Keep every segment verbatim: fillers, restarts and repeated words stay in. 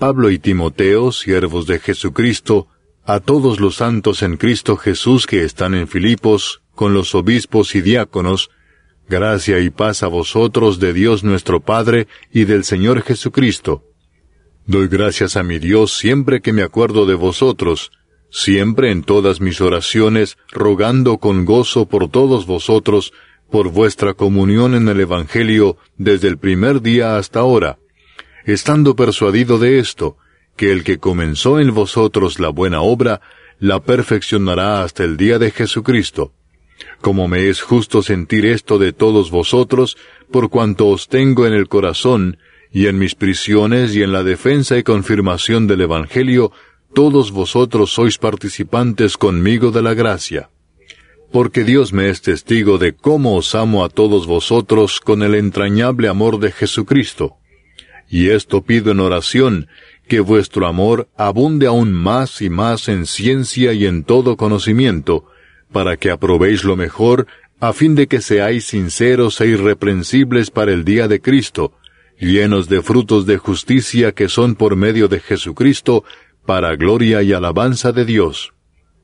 Pablo y Timoteo, siervos de Jesucristo, a todos los santos en Cristo Jesús que están en Filipos, con los obispos y diáconos, gracia y paz a vosotros de Dios nuestro Padre y del Señor Jesucristo. Doy gracias a mi Dios siempre que me acuerdo de vosotros, siempre en todas mis oraciones, rogando con gozo por todos vosotros, por vuestra comunión en el Evangelio desde el primer día hasta ahora, estando persuadido de esto, que el que comenzó en vosotros la buena obra, la perfeccionará hasta el día de Jesucristo. Como me es justo sentir esto de todos vosotros, por cuanto os tengo en el corazón, y en mis prisiones y en la defensa y confirmación del Evangelio, todos vosotros sois participantes conmigo de la gracia. Porque Dios me es testigo de cómo os amo a todos vosotros con el entrañable amor de Jesucristo. Y esto pido en oración, que vuestro amor abunde aún más y más en ciencia y en todo conocimiento, para que aprobéis lo mejor, a fin de que seáis sinceros e irreprensibles para el día de Cristo, llenos de frutos de justicia que son por medio de Jesucristo, para gloria y alabanza de Dios.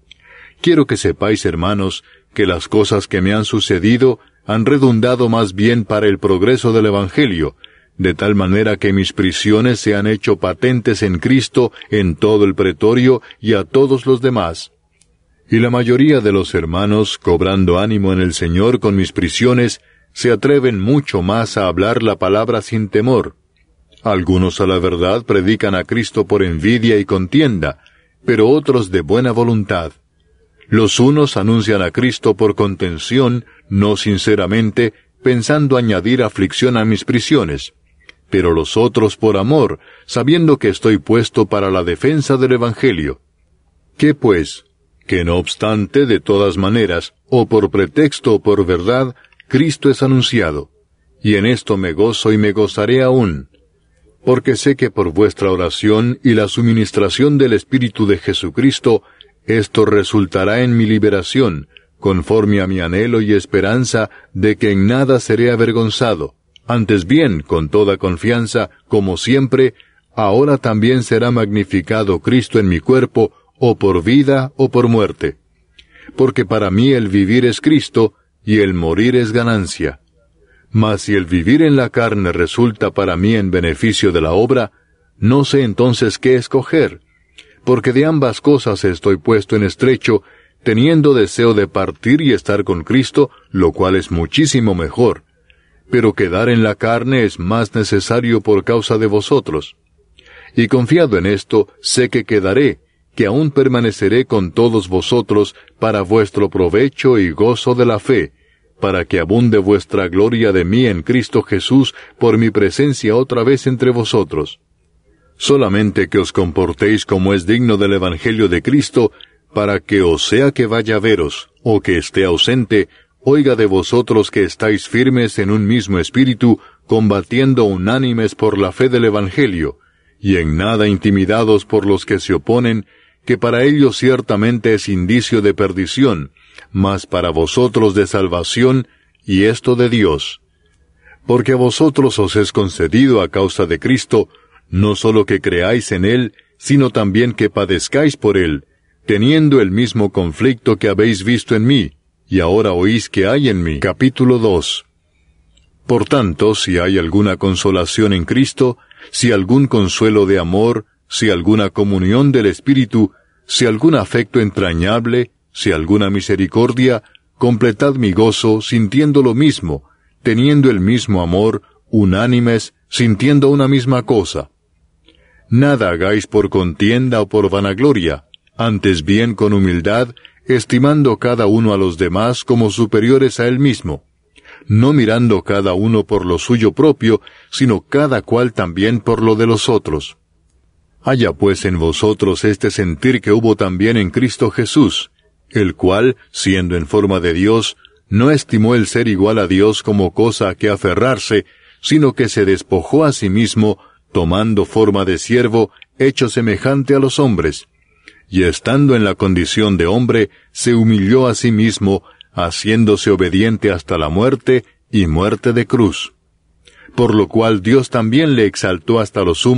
Quiero que sepáis, hermanos, que las cosas que me han sucedido han redundado más bien para el progreso del Evangelio, de tal manera que mis prisiones se han hecho patentes en Cristo en todo el pretorio y a todos los demás. Y la mayoría de los hermanos, cobrando ánimo en el Señor con mis prisiones, se atreven mucho más a hablar la palabra sin temor. Algunos a la verdad predican a Cristo por envidia y contienda, pero otros de buena voluntad. Los unos anuncian a Cristo por contención, no sinceramente, pensando añadir aflicción a mis prisiones, pero los otros por amor, sabiendo que estoy puesto para la defensa del Evangelio. ¿Qué pues? Que no obstante, de todas maneras, o por pretexto o por verdad, Cristo es anunciado, y en esto me gozo y me gozaré aún, porque sé que por vuestra oración y la suministración del Espíritu de Jesucristo, esto resultará en mi liberación, conforme a mi anhelo y esperanza de que en nada seré avergonzado. Antes bien, con toda confianza, como siempre, ahora también será magnificado Cristo en mi cuerpo, o por vida o por muerte. Porque para mí el vivir es Cristo, y el morir es ganancia. Mas si el vivir en la carne resulta para mí en beneficio de la obra, no sé entonces qué escoger, porque de ambas cosas estoy puesto en estrecho, teniendo deseo de partir y estar con Cristo, lo cual es muchísimo mejor. Pero quedar en la carne es más necesario por causa de vosotros. Y confiado en esto, sé que quedaré, que aún permaneceré con todos vosotros para vuestro provecho y gozo de la fe, para que abunde vuestra gloria de mí en Cristo Jesús por mi presencia otra vez entre vosotros. Solamente que os comportéis como es digno del Evangelio de Cristo, para que o sea que vaya a veros, o que esté ausente, oiga de vosotros que estáis firmes en un mismo espíritu, combatiendo unánimes por la fe del Evangelio, y en nada intimidados por los que se oponen, que para ellos ciertamente es indicio de perdición, mas para vosotros de salvación, y esto de Dios. Porque a vosotros os es concedido a causa de Cristo, no sólo que creáis en Él, sino también que padezcáis por Él, teniendo el mismo conflicto que habéis visto en mí, y ahora oís que hay en mí. Capítulo dos. Por tanto, si hay alguna consolación en Cristo, si algún consuelo de amor, si alguna comunión del Espíritu, si algún afecto entrañable, si alguna misericordia, completad mi gozo sintiendo lo mismo, teniendo el mismo amor, unánimes, sintiendo una misma cosa. Nada hagáis por contienda o por vanagloria, antes bien con humildad, estimando cada uno a los demás como superiores a él mismo, no mirando cada uno por lo suyo propio, sino cada cual también por lo de los otros. Haya pues en vosotros este sentir que hubo también en Cristo Jesús, el cual, siendo en forma de Dios, no estimó el ser igual a Dios como cosa a que aferrarse, sino que se despojó a sí mismo, tomando forma de siervo, hecho semejante a los hombres. Y estando en la condición de hombre, se humilló a sí mismo, haciéndose obediente hasta la muerte, y muerte de cruz. Por lo cual Dios también le exaltó hasta lo sumo,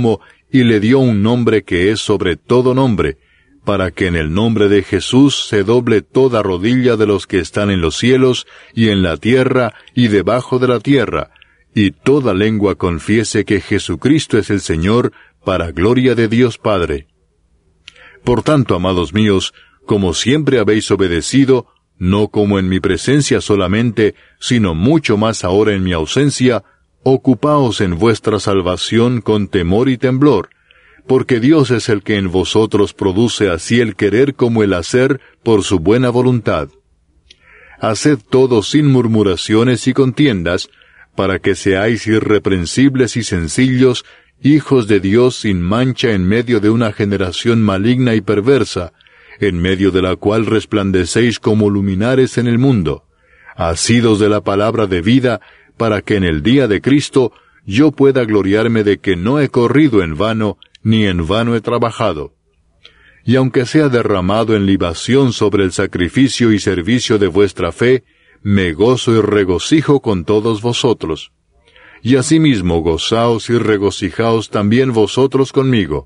y le dio un nombre que es sobre todo nombre, para que en el nombre de Jesús se doble toda rodilla de los que están en los cielos, y en la tierra, y debajo de la tierra, y toda lengua confiese que Jesucristo es el Señor, para gloria de Dios Padre. Por tanto, amados míos, como siempre habéis obedecido, no como en mi presencia solamente, sino mucho más ahora en mi ausencia, ocupaos en vuestra salvación con temor y temblor, porque Dios es el que en vosotros produce así el querer como el hacer por su buena voluntad. Haced todo sin murmuraciones y contiendas, para que seáis irreprensibles y sencillos, hijos de Dios sin mancha en medio de una generación maligna y perversa, en medio de la cual resplandecéis como luminares en el mundo, asidos de la palabra de vida, para que en el día de Cristo yo pueda gloriarme de que no he corrido en vano, ni en vano he trabajado. Y aunque sea derramado en libación sobre el sacrificio y servicio de vuestra fe, me gozo y regocijo con todos vosotros. Y asimismo gozaos y regocijaos también vosotros conmigo.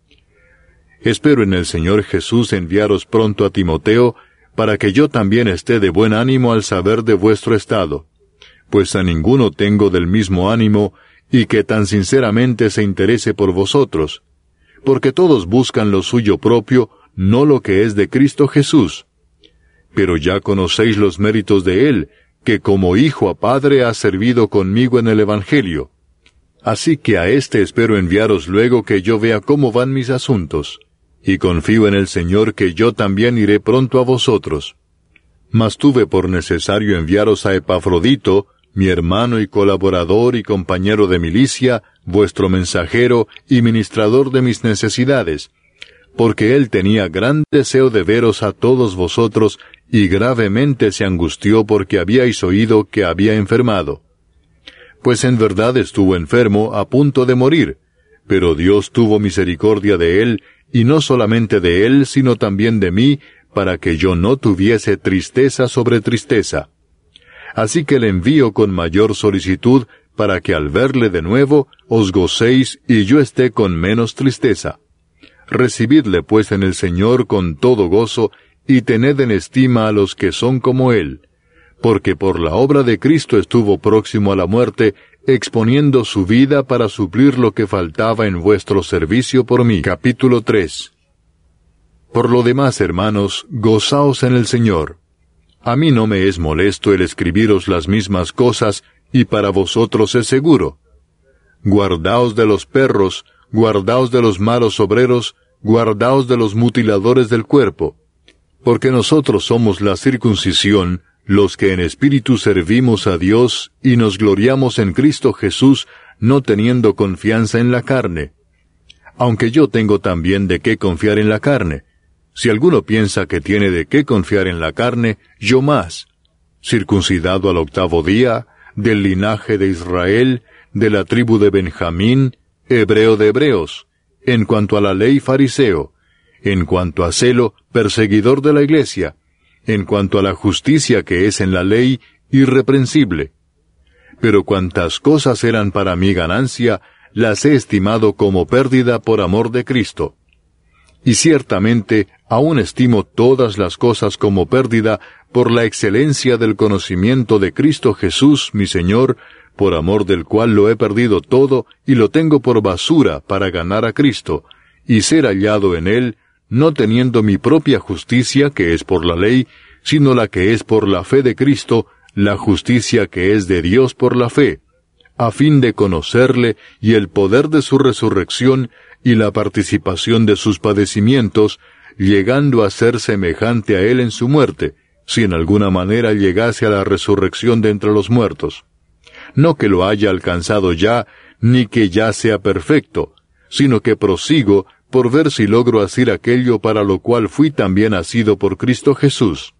Espero en el Señor Jesús enviaros pronto a Timoteo, para que yo también esté de buen ánimo al saber de vuestro estado, pues a ninguno tengo del mismo ánimo, y que tan sinceramente se interese por vosotros, porque todos buscan lo suyo propio, no lo que es de Cristo Jesús. Pero ya conocéis los méritos de Él, que como hijo a padre ha servido conmigo en el Evangelio. Así que a éste espero enviaros luego que yo vea cómo van mis asuntos, y confío en el Señor que yo también iré pronto a vosotros. Mas tuve por necesario enviaros a Epafrodito, mi hermano y colaborador y compañero de milicia, vuestro mensajero y ministrador de mis necesidades, porque él tenía gran deseo de veros a todos vosotros, y gravemente se angustió porque habíais oído que había enfermado. Pues en verdad estuvo enfermo a punto de morir, pero Dios tuvo misericordia de él, y no solamente de él, sino también de mí, para que yo no tuviese tristeza sobre tristeza. Así que le envío con mayor solicitud, para que al verle de nuevo, os gocéis y yo esté con menos tristeza. Recibidle pues en el Señor con todo gozo, y tened en estima a los que son como él, porque por la obra de Cristo estuvo próximo a la muerte, exponiendo su vida para suplir lo que faltaba en vuestro servicio por mí. Capítulo tres. Por lo demás, hermanos, gozaos en el Señor. A mí no me es molesto el escribiros las mismas cosas, y para vosotros es seguro. Guardaos de los perros, guardaos de los malos obreros, guardaos de los mutiladores del cuerpo, porque nosotros somos la circuncisión, los que en espíritu servimos a Dios, y nos gloriamos en Cristo Jesús, no teniendo confianza en la carne. Aunque yo tengo también de qué confiar en la carne. Si alguno piensa que tiene de qué confiar en la carne, yo más. Circuncidado al octavo día, del linaje de Israel, de la tribu de Benjamín, hebreo de hebreos, en cuanto a la ley fariseo, en cuanto a celo, perseguidor de la iglesia, en cuanto a la justicia que es en la ley, irreprensible. Pero cuantas cosas eran para mi ganancia, las he estimado como pérdida por amor de Cristo. Y ciertamente aún estimo todas las cosas como pérdida por la excelencia del conocimiento de Cristo Jesús, mi Señor, por amor del cual lo he perdido todo y lo tengo por basura para ganar a Cristo, y ser hallado en Él, no teniendo mi propia justicia, que es por la ley, sino la que es por la fe de Cristo, la justicia que es de Dios por la fe, a fin de conocerle y el poder de su resurrección y la participación de sus padecimientos, llegando a ser semejante a Él en su muerte, si en alguna manera llegase a la resurrección de entre los muertos. No que lo haya alcanzado ya, ni que ya sea perfecto, sino que prosigo por ver si logro hacer aquello para lo cual fui también asido por Cristo Jesús.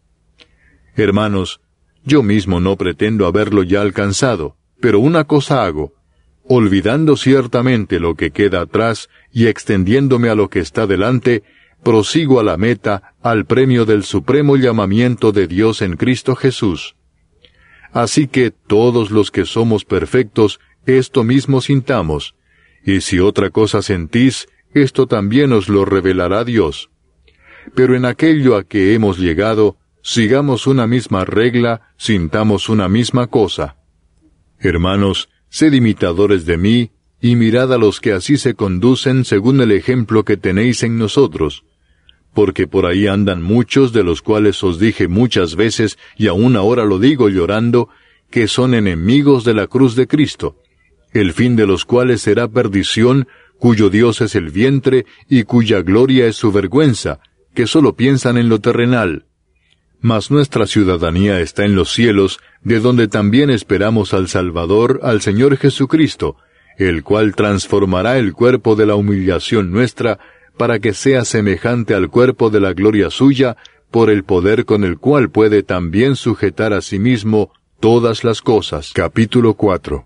Hermanos, yo mismo no pretendo haberlo ya alcanzado, pero una cosa hago, olvidando ciertamente lo que queda atrás y extendiéndome a lo que está delante, prosigo a la meta, al premio del supremo llamamiento de Dios en Cristo Jesús. Así que todos los que somos perfectos, esto mismo sintamos, y si otra cosa sentís, esto también os lo revelará Dios. Pero en aquello a que hemos llegado, sigamos una misma regla, sintamos una misma cosa. Hermanos, sed imitadores de mí, y mirad a los que así se conducen según el ejemplo que tenéis en nosotros. Porque por ahí andan muchos, de los cuales os dije muchas veces, y aún ahora lo digo llorando, que son enemigos de la cruz de Cristo, el fin de los cuales será perdición, cuyo Dios es el vientre, y cuya gloria es su vergüenza, que sólo piensan en lo terrenal. Mas nuestra ciudadanía está en los cielos, de donde también esperamos al Salvador, al Señor Jesucristo, el cual transformará el cuerpo de la humillación nuestra, para que sea semejante al cuerpo de la gloria suya, por el poder con el cual puede también sujetar a sí mismo todas las cosas. Capítulo cuatro.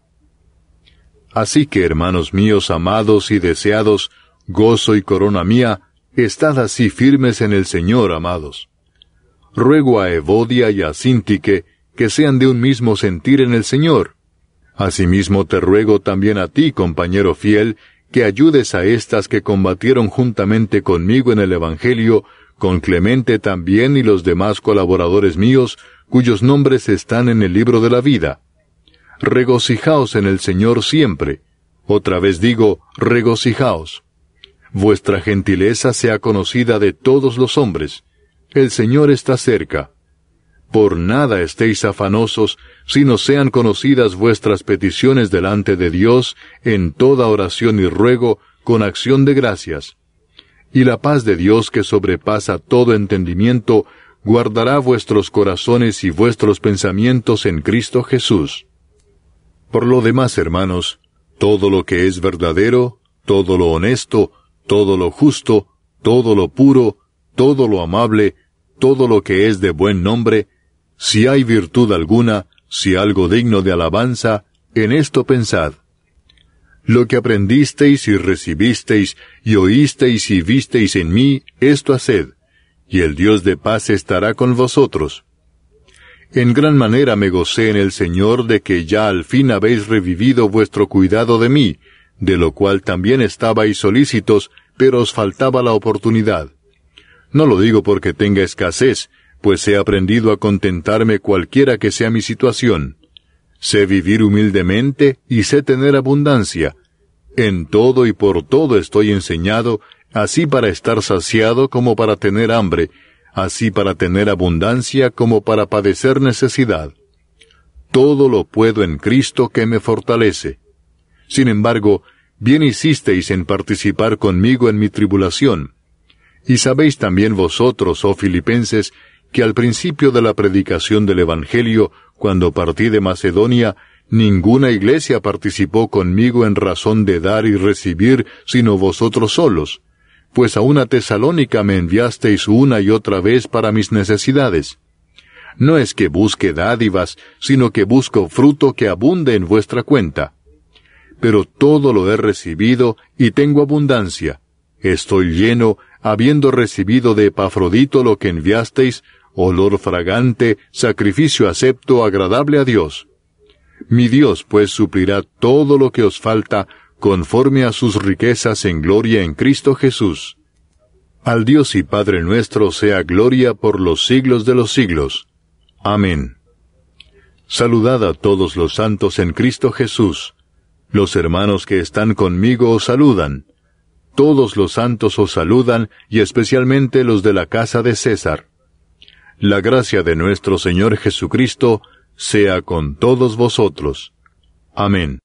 Así que, hermanos míos amados y deseados, gozo y corona mía, estad así firmes en el Señor, amados. Ruego a Evodia y a Síntique que sean de un mismo sentir en el Señor. Asimismo te ruego también a ti, compañero fiel, que ayudes a estas que combatieron juntamente conmigo en el Evangelio, con Clemente también y los demás colaboradores míos, cuyos nombres están en el libro de la vida. Regocijaos en el Señor siempre. Otra vez digo, regocijaos. Vuestra gentileza sea conocida de todos los hombres. El Señor está cerca. Por nada estéis afanosos, sino sean conocidas vuestras peticiones delante de Dios en toda oración y ruego, con acción de gracias. Y la paz de Dios, que sobrepasa todo entendimiento, guardará vuestros corazones y vuestros pensamientos en Cristo Jesús. Por lo demás, hermanos, todo lo que es verdadero, todo lo honesto, todo lo justo, todo lo puro, todo lo amable, todo lo que es de buen nombre, si hay virtud alguna, si algo digno de alabanza, en esto pensad. Lo que aprendisteis y recibisteis, y oísteis y visteis en mí, esto haced, y el Dios de paz estará con vosotros. En gran manera me gocé en el Señor de que ya al fin habéis revivido vuestro cuidado de mí, de lo cual también estabais solícitos, pero os faltaba la oportunidad. No lo digo porque tenga escasez, pues he aprendido a contentarme cualquiera que sea mi situación. Sé vivir humildemente y sé tener abundancia. En todo y por todo estoy enseñado, así para estar saciado como para tener hambre, así para tener abundancia como para padecer necesidad. Todo lo puedo en Cristo que me fortalece. Sin embargo, bien hicisteis en participar conmigo en mi tribulación. Y sabéis también vosotros, oh filipenses, que al principio de la predicación del Evangelio, cuando partí de Macedonia, ninguna iglesia participó conmigo en razón de dar y recibir, sino vosotros solos, pues a una Tesalónica me enviasteis una y otra vez para mis necesidades. No es que busque dádivas, sino que busco fruto que abunde en vuestra cuenta. Pero todo lo he recibido y tengo abundancia. Estoy lleno, habiendo recibido de Epafrodito lo que enviasteis, olor fragante, sacrificio acepto, agradable a Dios. Mi Dios pues suplirá todo lo que os falta, conforme a sus riquezas en gloria en Cristo Jesús. Al Dios y Padre nuestro sea gloria por los siglos de los siglos. Amén. Saludad a todos los santos en Cristo Jesús. Los hermanos que están conmigo os saludan. Todos los santos os saludan, y especialmente los de la casa de César. La gracia de nuestro Señor Jesucristo sea con todos vosotros. Amén.